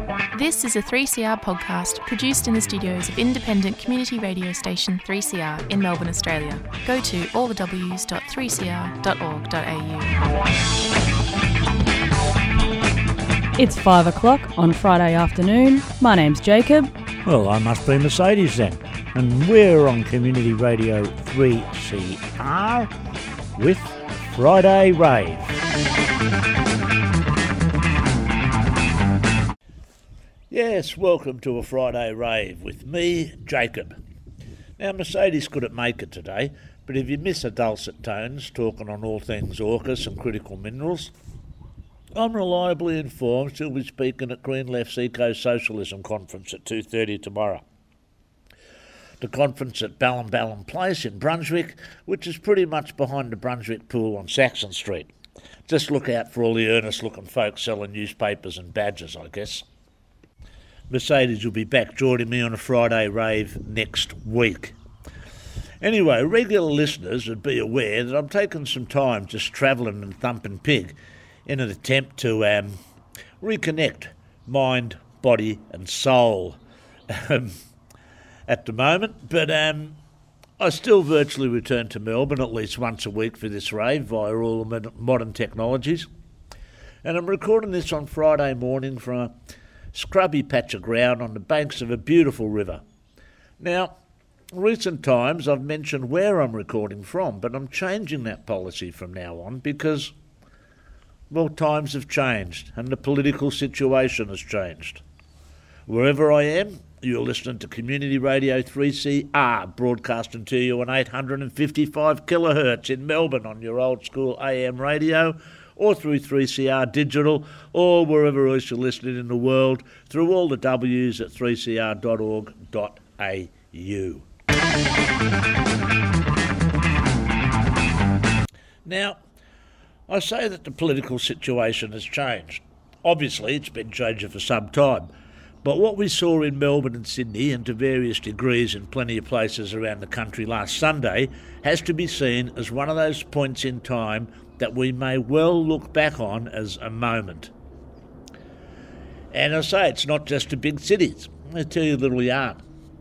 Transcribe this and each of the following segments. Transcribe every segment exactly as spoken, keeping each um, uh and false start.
This is a three C R podcast produced in the studios of independent community radio station three C R in Melbourne, Australia. Go to all the w dot three c r dot org dot a u. It's five o'clock on Friday afternoon. My name's Jacob. Well, I must be Mercedes then. And we're on Community Radio three C R with Friday Rave. Yes, welcome to a Friday Rave with me, Jacob. Now, Mercedes couldn't make it today, but if you miss her dulcet tones talking on all things AUKUS and critical minerals, I'm reliably informed she'll be speaking at Green Left's Eco-Socialism Conference at two thirty tomorrow. The conference at Ballinballum Place in Brunswick, which is pretty much behind the Brunswick Pool on Saxon Street. Just look out for all the earnest-looking folks selling newspapers and badges, I guess. Mercedes will be back joining me on a Friday Rave next week. Anyway, regular listeners would be aware that I'm taking some time just travelling and thumping pig in an attempt to um, reconnect mind, body and soul um, at the moment. But um, I still virtually return to Melbourne at least once a week for this rave via all the modern technologies. And I'm recording this on Friday morning from a scrubby patch of ground on the banks of a beautiful river. Now, recent times I've mentioned where I'm recording from, but I'm changing that policy from now on because, well, times have changed and the political situation has changed. Wherever I am, you're listening to Community Radio three C R, broadcasting to you on eight hundred fifty-five kilohertz in Melbourne on your old school A M radio, or through three C R Digital, or wherever else you're listening in the world, through all the W's at three c r dot org dot a u. Now, I say that the political situation has changed. Obviously, it's been changing for some time, but what we saw in Melbourne and Sydney, and to various degrees in plenty of places around the country last Sunday, has to be seen as one of those points in time that we may well look back on as a moment. And I say it's not just the big cities. I'll tell you a little yarn.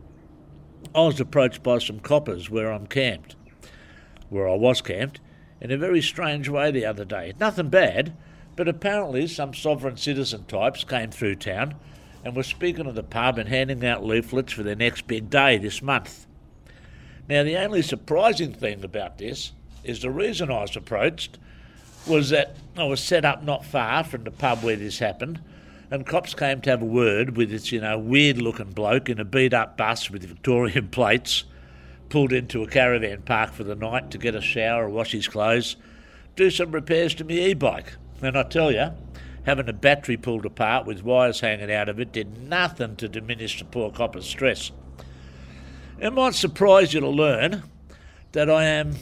I was approached by some coppers where I'm camped, where I was camped, in a very strange way the other day. Nothing bad, but apparently some sovereign citizen types came through town and were speaking of the pub and handing out leaflets for their next big day this month. Now, the only surprising thing about this is the reason I was approached was that I was set up not far from the pub where this happened, and cops came to have a word with this, you know, weird-looking bloke in a beat-up bus with Victorian plates, pulled into a caravan park for the night to get a shower, wash his clothes, do some repairs to my e-bike. And I tell you, having a battery pulled apart with wires hanging out of it did nothing to diminish the poor copper's stress. It might surprise you to learn that I am...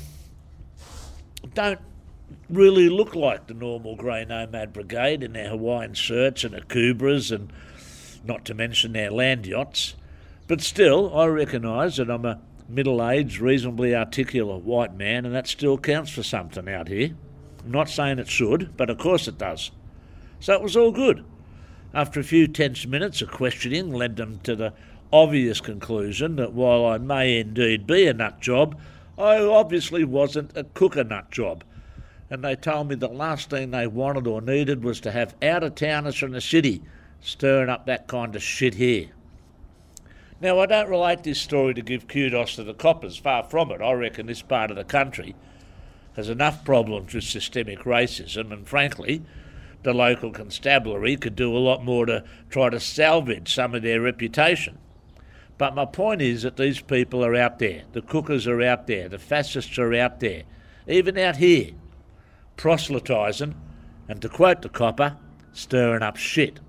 don't really look like the normal Grey Nomad Brigade in their Hawaiian shirts and their Kubras, and not to mention their land yachts. But still, I recognise that I'm a middle-aged, reasonably articulate white man, and that still counts for something out here. I'm not saying it should, but of course it does. So it was all good. After a few tense minutes of questioning led them to the obvious conclusion that while I may indeed be a nut job, I obviously wasn't a cooker nut job. And they told me the last thing they wanted or needed was to have out-of-towners from the city stirring up that kind of shit here. Now, I don't relate this story to give kudos to the coppers, far from it. I reckon this part of the country has enough problems with systemic racism, and frankly, the local constabulary could do a lot more to try to salvage some of their reputation. But my point is that these people are out there, the cookers are out there, the fascists are out there, even out here, proselytising, and to quote the copper, stirring up shit.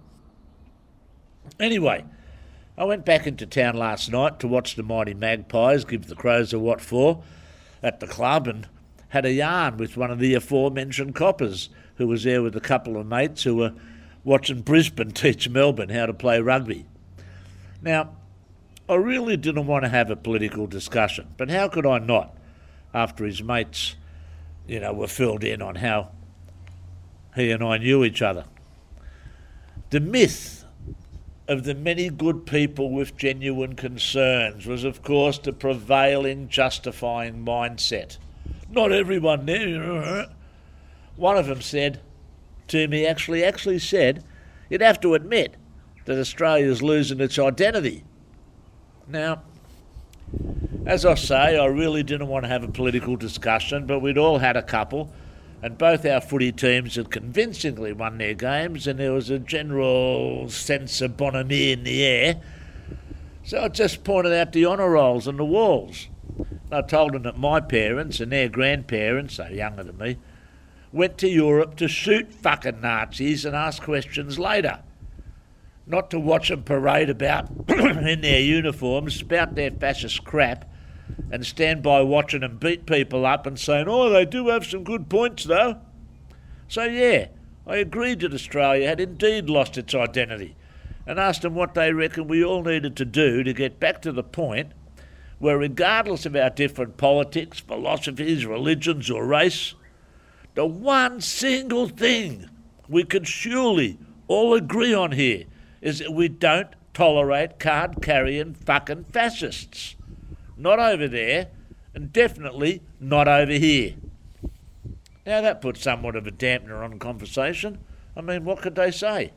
Anyway, I went back into town last night to watch the mighty Magpies give the Crows a what for at the club, and had a yarn with one of the aforementioned coppers who was there with a couple of mates who were watching Brisbane teach Melbourne how to play rugby. Now, I really didn't want to have a political discussion, but how could I not, after his mates, you know, were filled in on how he and I knew each other. The myth of the many good people with genuine concerns was, of course, the prevailing justifying mindset. Not everyone knew. One of them said to me, actually, actually said, you'd have to admit that Australia's losing its identity. Now, as I say, I really didn't want to have a political discussion, but we'd all had a couple, and both our footy teams had convincingly won their games, and there was a general sense of bonhomie in the air. So I just pointed out the honour rolls on the walls. I told them that my parents and their grandparents, so younger than me, went to Europe to shoot fucking Nazis and ask questions later. Not to watch them parade about in their uniforms, spout their fascist crap, and stand by watching them beat people up and saying, oh, they do have some good points, though. So, yeah, I agreed that Australia had indeed lost its identity and asked them what they reckon we all needed to do to get back to the point where, regardless of our different politics, philosophies, religions or race, the one single thing we could surely all agree on here is that we don't tolerate card-carrying fucking fascists. Not over there, and definitely not over here. Now that puts somewhat of a dampener on conversation. I mean, what could they say?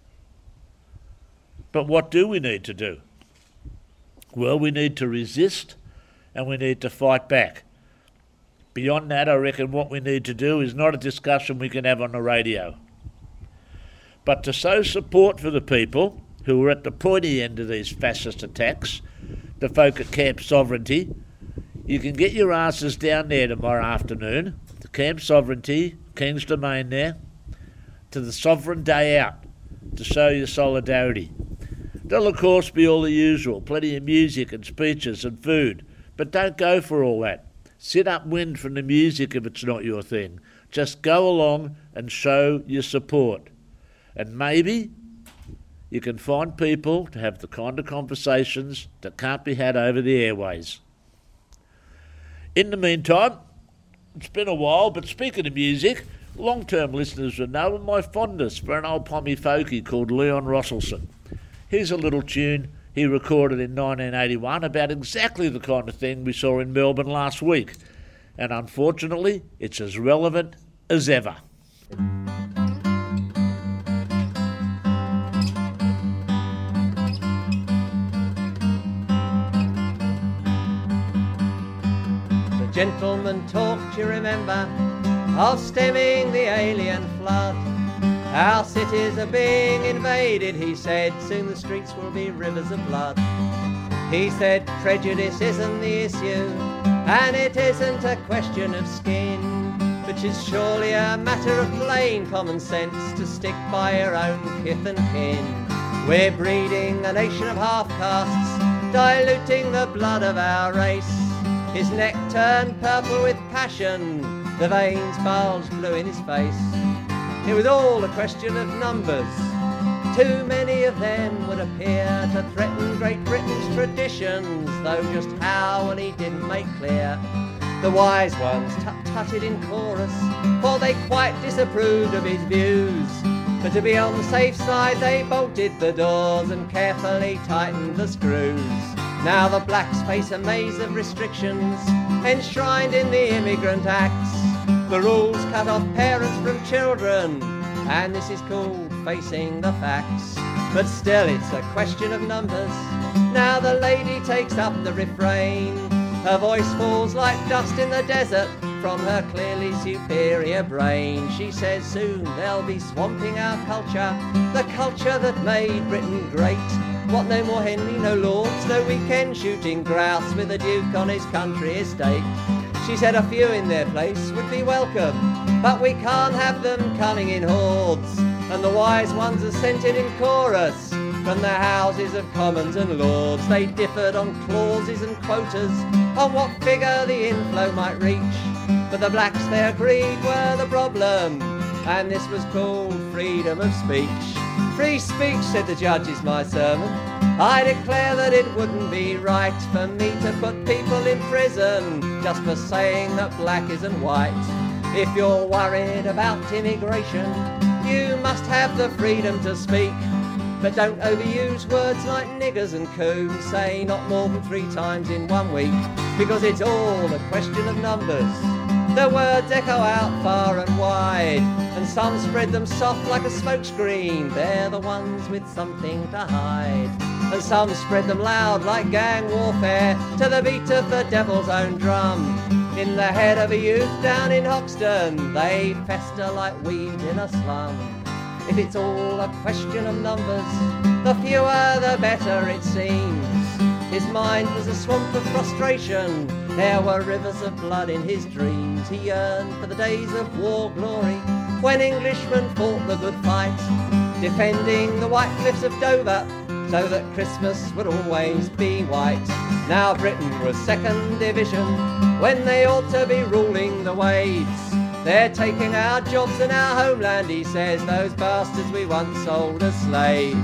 But what do we need to do? Well, we need to resist and we need to fight back. Beyond that, I reckon what we need to do is not a discussion we can have on the radio, but to sow support for the people who are at the pointy end of these fascist attacks, the folk at Camp Sovereignty. You can get your asses down there tomorrow afternoon to Camp Sovereignty, King's Domain there, to the Sovereign Day Out to show your solidarity. There'll of course be all the usual, plenty of music and speeches and food, but don't go for all that. Sit upwind from the music if it's not your thing. Just go along and show your support. And maybe you can find people to have the kind of conversations that can't be had over the airways. In the meantime, it's been a while, but speaking of music, long-term listeners will know my fondness for an old pommy folkie called Leon Rosselson. Here's a little tune he recorded in nineteen eighty-one about exactly the kind of thing we saw in Melbourne last week. And unfortunately, it's as relevant as ever. Gentlemen talked, you remember, of stemming the alien flood. Our cities are being invaded, he said, soon the streets will be rivers of blood. He said prejudice isn't the issue, and it isn't a question of skin, which is surely a matter of plain common sense to stick by your own kith and kin. We're breeding a nation of half-castes, diluting the blood of our race. His neck turned purple with passion, the veins bulged blue in his face. It was all a question of numbers. Too many of them would appear to threaten Great Britain's traditions, though just how and he didn't make clear. The wise ones tut-tutted in chorus, for they quite disapproved of his views. But to be on the safe side they bolted the doors and carefully tightened the screws. Now the blacks face a maze of restrictions enshrined in the Immigrant Acts. The rules cut off parents from children, and this is called facing the facts. But still it's a question of numbers. Now the lady takes up the refrain. Her voice falls like dust in the desert from her clearly superior brain. She says soon they'll be swamping our culture, the culture that made Britain great. What, no more Henry, no lords, no weekend shooting grouse with a duke on his country estate. She said a few in their place would be welcome, but we can't have them coming in hordes. And the wise ones assented in chorus from the houses of commons and lords. They differed on clauses and quotas, on what figure the inflow might reach. But the blacks, they agreed, were the problem, and this was called freedom of speech. Free speech, said the judge, is my sermon. I declare that it wouldn't be right for me to put people in prison just for saying that black isn't white. If you're worried about immigration, you must have the freedom to speak. But don't overuse words like niggers and coons. Say not more than three times in one week, because it's all a question of numbers. The words echo out far and wide, and some spread them soft like a smokescreen. They're the ones with something to hide. And some spread them loud like gang warfare, to the beat of the devil's own drum. In the head of a youth down in Hoxton, they fester like weeds in a slum. If it's all a question of numbers, the fewer the better it seems. His mind was a swamp of frustration, there were rivers of blood in his dreams. He yearned for the days of war glory, when Englishmen fought the good fight, defending the white cliffs of Dover, so that Christmas would always be white. Now Britain was second division, when they ought to be ruling the waves. They're taking our jobs and our homeland, he says, those bastards we once sold as slaves.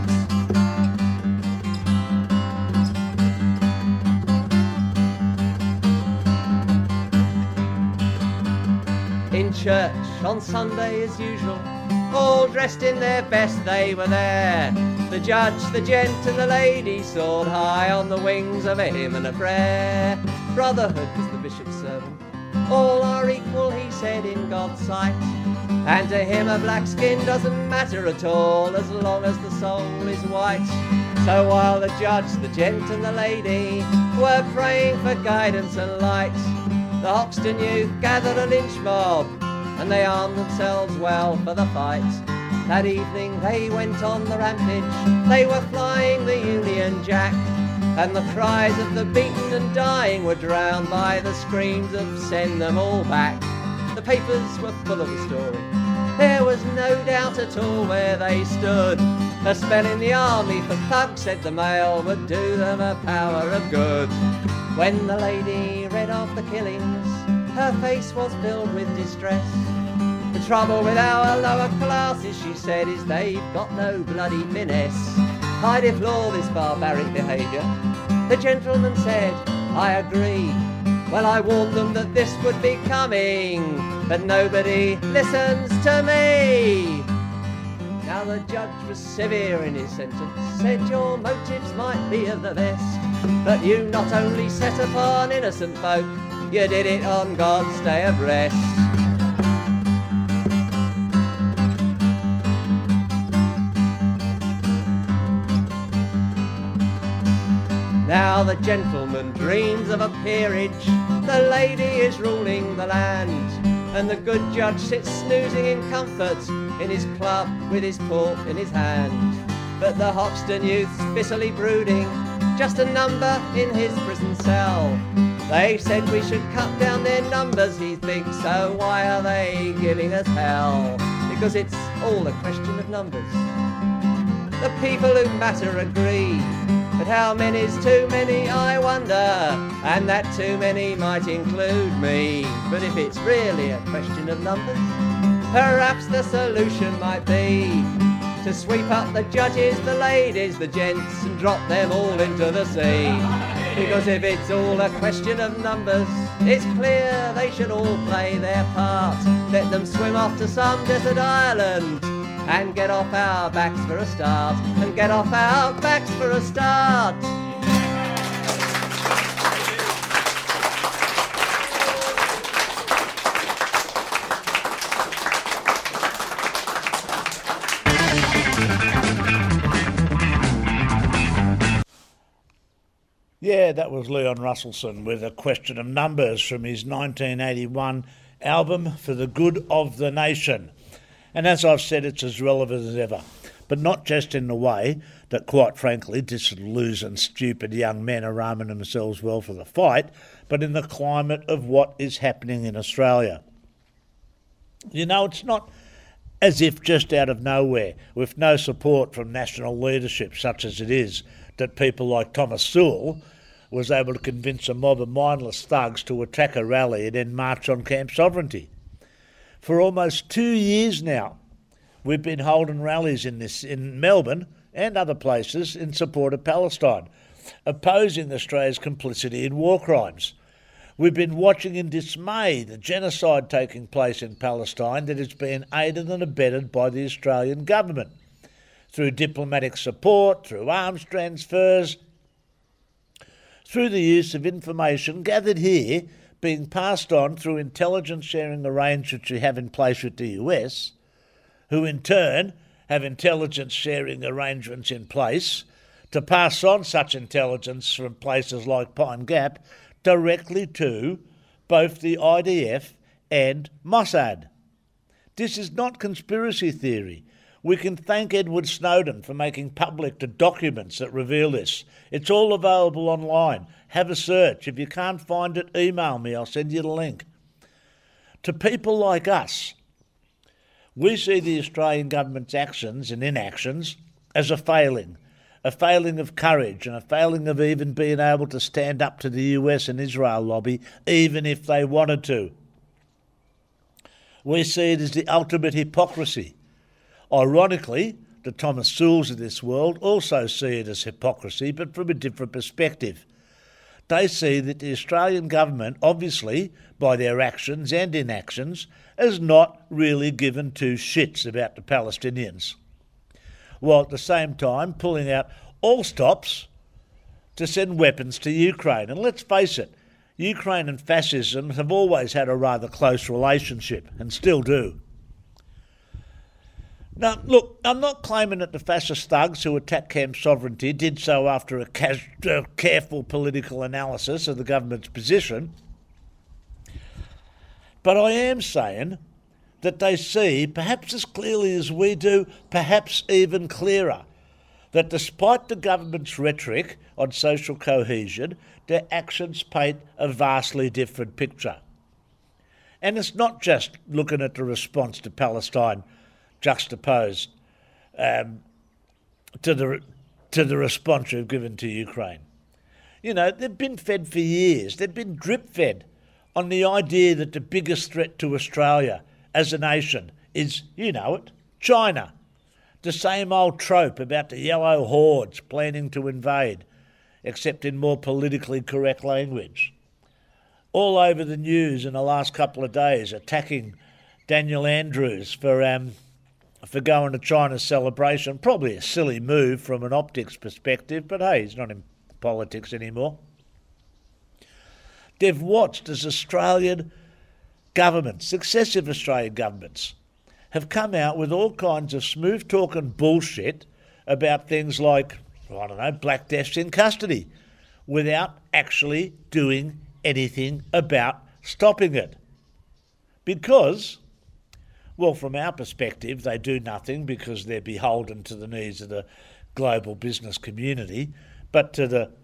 In church on Sunday as usual, all dressed in their best they were there. The judge, the gent and the lady soared high on the wings of a hymn and a prayer. Brotherhood was the bishop's servant, all are equal, he said, in God's sight. And to him a black skin doesn't matter at all, as long as the soul is white. So while the judge, the gent and the lady were praying for guidance and light, the Hoxton youth gathered a lynch mob, and they armed themselves well for the fight. That evening they went on the rampage, they were flying the Union Jack, and the cries of the beaten and dying were drowned by the screams of send them all back. The papers were full of the story, there was no doubt at all where they stood. A spell in the army for thugs, said the Mail, would do them a power of good. When the lady read of the killings, her face was filled with distress. The trouble with our lower classes, she said, is they've got no bloody finesse. I deplore this barbaric behaviour. The gentleman said, I agree. Well, I warned them that this would be coming, but nobody listens to me. Now the judge was severe in his sentence, said your motives might be of the best, but you not only set upon innocent folk, you did it on God's day of rest. Now the gentleman dreams of a peerage, the lady is ruling the land, and the good judge sits snoozing in comfort in his club with his port in his hand. But the Hoxton youth's bitterly brooding, just a number in his prison cell. They said we should cut down their numbers, he thinks, so why are they giving us hell? Because it's all a question of numbers. The people who matter agree, but how many's too many, I wonder, and that too many might include me. But if it's really a question of numbers, perhaps the solution might be to sweep up the judges, the ladies, the gents, and drop them all into the sea. Because if it's all a question of numbers, it's clear they should all play their part. Let them swim off to some desert island and get off our backs for a start, and get off our backs for a start. Yeah, that was Leon Russellson with A Question of Numbers from his nineteen eighty-one album For the Good of the Nation. And as I've said, it's as relevant as ever, but not just in the way that, quite frankly, disillusioned, stupid young men are arming themselves well for the fight, but in the climate of what is happening in Australia. You know, it's not as if just out of nowhere, with no support from national leadership such as it is, that people like Thomas Sewell was able to convince a mob of mindless thugs to attack a rally and then march on Camp Sovereignty. For almost two years now, we've been holding rallies in this in Melbourne and other places in support of Palestine, opposing Australia's complicity in war crimes. We've been watching in dismay the genocide taking place in Palestine that is being aided and abetted by the Australian government. through diplomatic support, through arms transfers, through the use of information gathered here being passed on through intelligence sharing arrangements we have in place with the U S, who in turn have intelligence sharing arrangements in place to pass on such intelligence from places like Pine Gap directly to both the I D F and Mossad. This is not conspiracy theory. We can thank Edward Snowden for making public the documents that reveal this. It's all available online. Have a search. If you can't find it, email me. I'll send you the link. To people like us, we see the Australian government's actions and inactions as a failing, a failing of courage and a failing of even being able to stand up to the U S and Israel lobby, even if they wanted to. We see it as the ultimate hypocrisy. Ironically, the Thomas Sewells of this world also see it as hypocrisy, but from a different perspective. They see that the Australian government, obviously, by their actions and inactions, has not really given two shits about the Palestinians, while at the same time pulling out all stops to send weapons to Ukraine. And let's face it, Ukraine and fascism have always had a rather close relationship, and still do. Now, look, I'm not claiming that the fascist thugs who attacked Camp Sovereignty did so after a, cas- a careful political analysis of the government's position, but I am saying that they see, perhaps as clearly as we do, perhaps even clearer, that despite the government's rhetoric on social cohesion, their actions paint a vastly different picture. And it's not just looking at the response to Palestine juxtaposed um, to the to the response we've given to Ukraine. You know, they've been fed for years. They've been drip-fed on the idea that the biggest threat to Australia as a nation is, you know it, China. The same old trope about the yellow hordes planning to invade, except in more politically correct language. All over the news in the last couple of days, attacking Daniel Andrews for um, for going to China's celebration. Probably a silly move from an optics perspective, but hey, he's not in politics anymore. They've watched as Australian governments, successive Australian governments, have come out with all kinds of smooth-talking bullshit about things like, I don't know, black deaths in custody, without actually doing anything about stopping it. Because, well, from our perspective, they do nothing because they're beholden to the needs of the global business community, but to the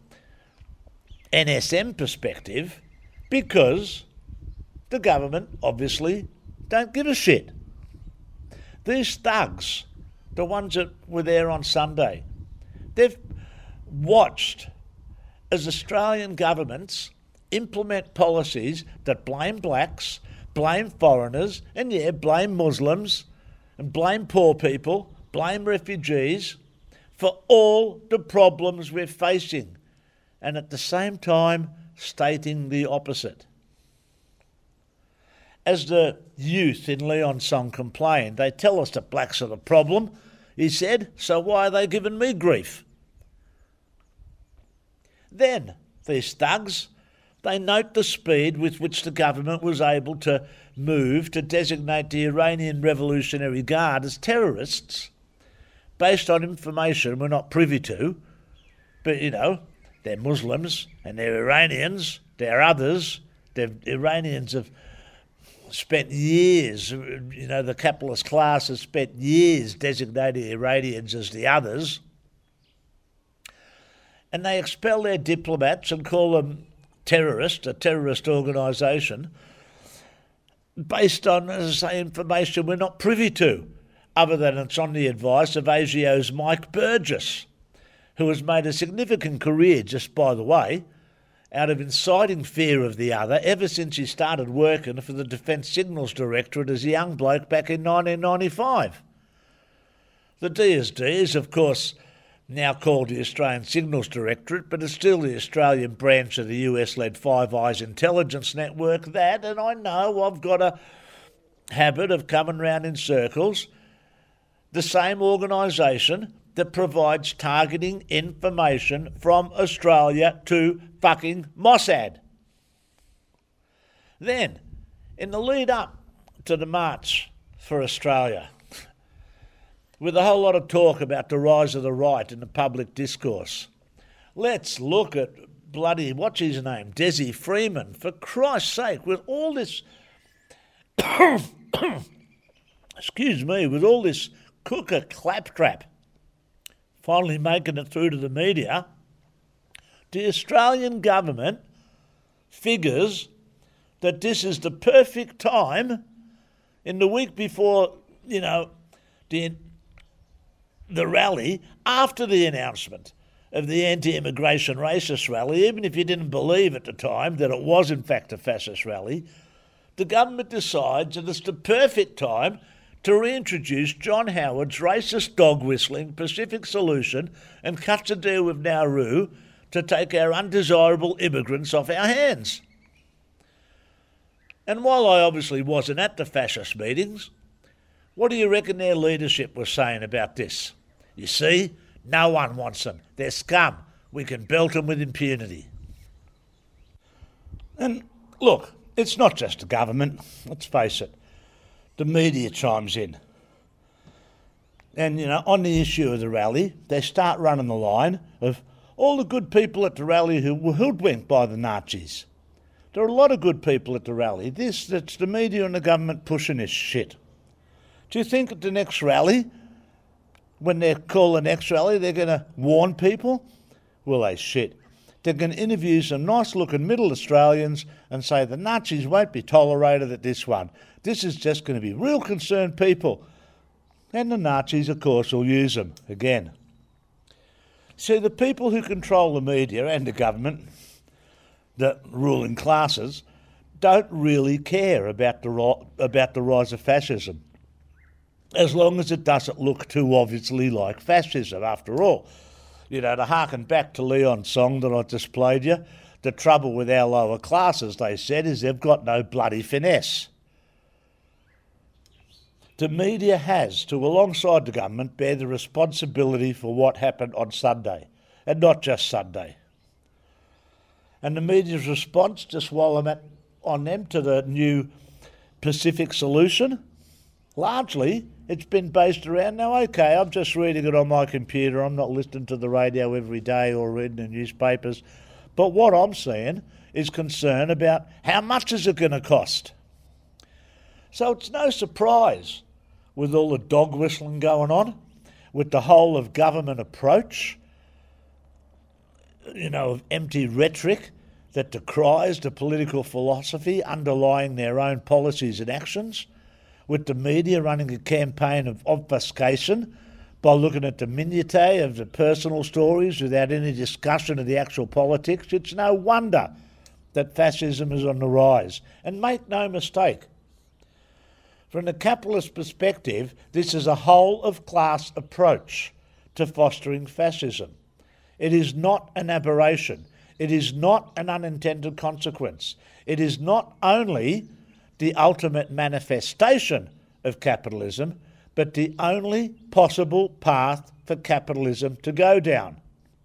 N S M perspective, because the government obviously don't give a shit. These thugs, the ones that were there on Sunday, they've watched as Australian governments implement policies that blame blacks, blame foreigners, and yeah, blame Muslims, and blame poor people, blame refugees for all the problems we're facing, and at the same time stating the opposite. As the youth in Leon's song complained, they tell us that blacks are the problem, he said, so why are they giving me grief? Then, these thugs, they note the speed with which the government was able to move to designate the Iranian Revolutionary Guard as terrorists based on information we're not privy to. But, you know, they're Muslims and they're Iranians, they're others. They're, Iranians have spent years, you know, the capitalist class has spent years designating Iranians as the others. And they expel their diplomats and call them terrorist, a terrorist organisation, based on, as I say, information we're not privy to, other than it's on the advice of A S I O's Mike Burgess, who has made a significant career, just by the way, out of inciting fear of the other ever since he started working for the Defence Signals Directorate as a young bloke back in nineteen ninety-five. The D S D is, of course, now called the Australian Signals Directorate, but it's still the Australian branch of the U S-led Five Eyes intelligence network that, and I know I've got a habit of coming round in circles, the same organisation that provides targeting information from Australia to fucking Mossad. Then, in the lead up to the March for Australia, with a whole lot of talk about the rise of the right in the public discourse, let's look at bloody, what's his name, Desi Freeman, for Christ's sake, with all this, excuse me, with all this cooker claptrap finally making it through to the media, the Australian government figures that this is the perfect time in the week before, you know, the, the rally, after the announcement of the anti-immigration racist rally, even if you didn't believe at the time that it was in fact a fascist rally, the government decides that it's the perfect time to reintroduce John Howard's racist dog-whistling Pacific solution and cuts a deal with Nauru to take our undesirable immigrants off our hands. And while I obviously wasn't at the fascist meetings, what do you reckon their leadership was saying about this? You see, no one wants them. They're scum. We can belt them with impunity. And look, it's not just the government, let's face it. The media chimes in. And, you know, on the issue of the rally, they start running the line of all the good people at the rally who were hoodwinked by the Nazis. There are a lot of good people at the rally. This, that's the media and the government pushing this shit. Do you think at the next rally, when they call the next rally, they're going to warn people? Well, they shit. They're going to interview some nice-looking middle Australians and say the Nazis won't be tolerated at this one. This is just going to be real concerned people. And the Nazis, of course, will use them again. See, the people who control the media and the government, the ruling classes, don't really care about the, ro- about the rise of fascism, as long as it doesn't look too obviously like fascism, after all. You know, to harken back to Leon's song that I just played you, the trouble with our lower classes, they said, is they've got no bloody finesse. The media has to, alongside the government, bear the responsibility for what happened on Sunday, and not just Sunday. And the media's response, just while I'm at, on them, to the new Pacific solution, largely it's been based around, now okay, I'm just reading it on my computer, I'm not listening to the radio every day or reading the newspapers, but what I'm seeing is concern about how much is it going to cost. So it's no surprise, with all the dog whistling going on, with the whole of government approach, you know, of empty rhetoric that decries the political philosophy underlying their own policies and actions, with the media running a campaign of obfuscation by looking at the minutiae of the personal stories without any discussion of the actual politics. It's no wonder that fascism is on the rise. And make no mistake, from the capitalist perspective, this is a whole-of-class approach to fostering fascism. It is not an aberration. It is not an unintended consequence. It is not only the ultimate manifestation of capitalism, but the only possible path for capitalism to go down.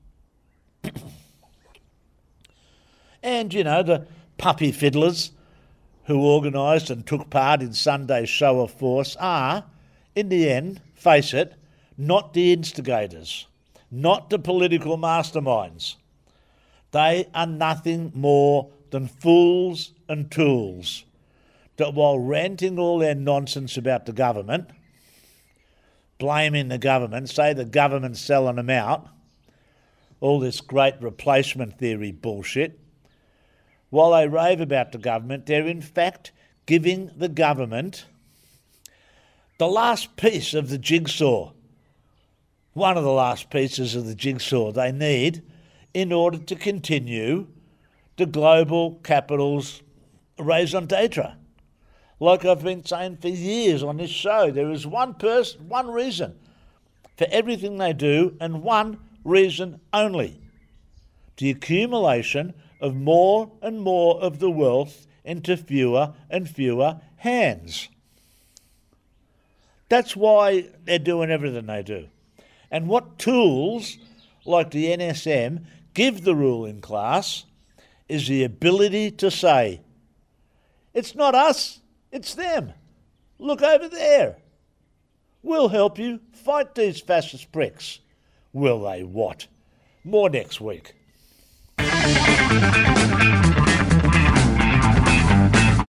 And, you know, the puppy fiddlers who organised and took part in Sunday's show of force are, in the end, face it, not the instigators, not the political masterminds. They are nothing more than fools and tools that, while ranting all their nonsense about the government, blaming the government, say the government's selling them out, all this great replacement theory bullshit, while they rave about the government, they're in fact giving the government the last piece of the jigsaw, one of the last pieces of the jigsaw they need in order to continue the global capital's raison d'etre. Like I've been saying for years on this show, there is one person, one reason for everything they do, and one reason only: the accumulation of more and more of the wealth into fewer and fewer hands. That's why they're doing everything they do. And what tools, like the N S M, give the ruling class is the ability to say, it's not us, it's them. Look over there. We'll help you fight these fascist pricks. Will they what? More next week.